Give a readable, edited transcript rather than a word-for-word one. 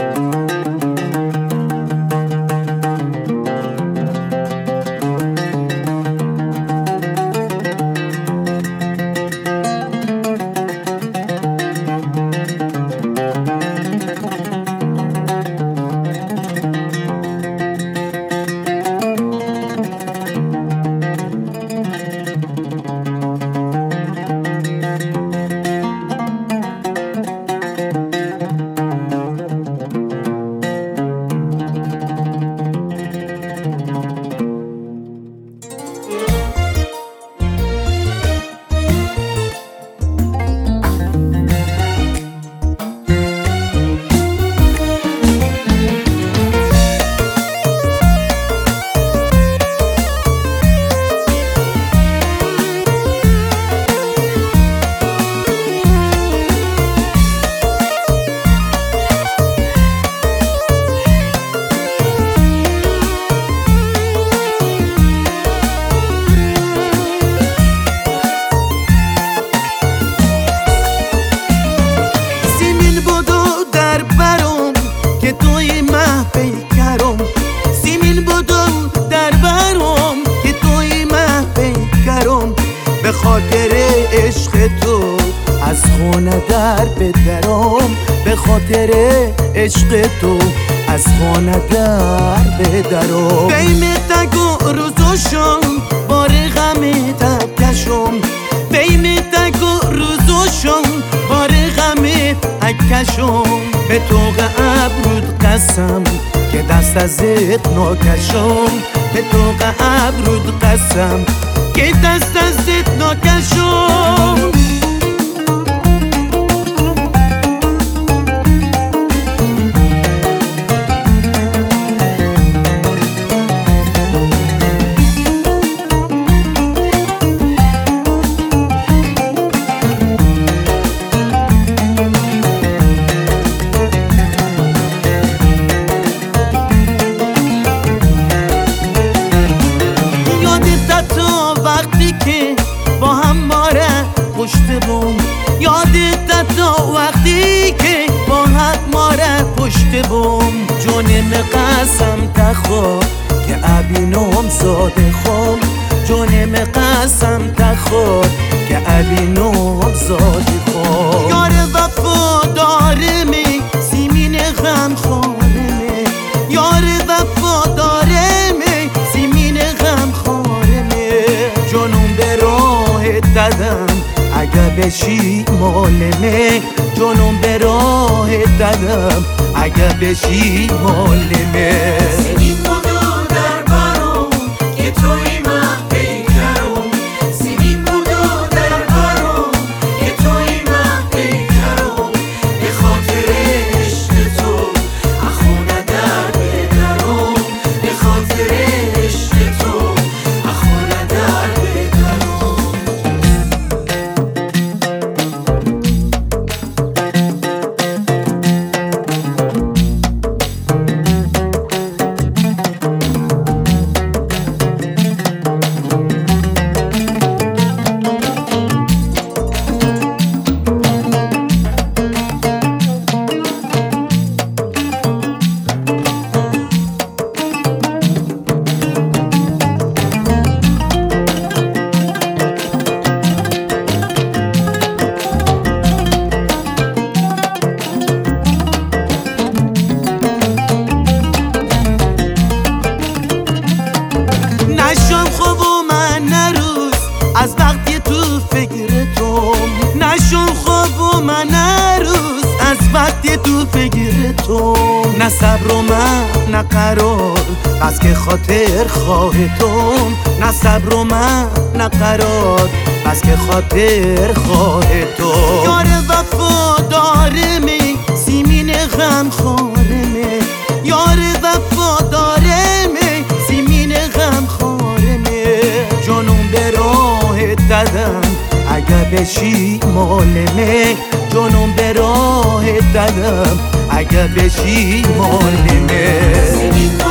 به خاطر عشق تو از خونه در بدرم، به خاطر عشق تو از خونه در بدرم. بیم تگو روزوشم بار غم تکشم، بیم تگو روزوشم بار غم تکشم. به توق ابرود قسم که دست ازت نکشم، به توق ابرود قسم که دست ازت نکشم. با هم ماره پشت بوم، یادت تا وقتی که با هم ماره پشت بوم. جونم قسم تخور که ابینم زاده خون، جونم قسم تخور که ابینم زاده خون. یار وفادارمی سیمین غم خورمه، یار وفادارمی سیمین غم خورمه. جونم به راه دادم اگه بشی مالمه، جونم به راه دادم اگه بشی مالمه. سیمین بودو در برام که توی من پیکرم، سیمین بودو در برام که توی من پیکرم. به خاطر عشق تو اخونه در بدرم، به خاطر عشق تو اخونه در بدرم. نشم خوب و من نروز از وقتی تو فکرتم، نشم خوب و من نروز از وقتی تو فکرتم. نه صبر و من نه قرار بس که خاطر خواهتم، نه صبر و من نه قرار بس که خاطر خواهتم. یار وفادارمی سیمین غم خورمه، یار وفادارمی سیمین غم خورمه. جونم به راه دادم اگه بشی مالمه، جونم به راه دادم اگه بشی مالمه.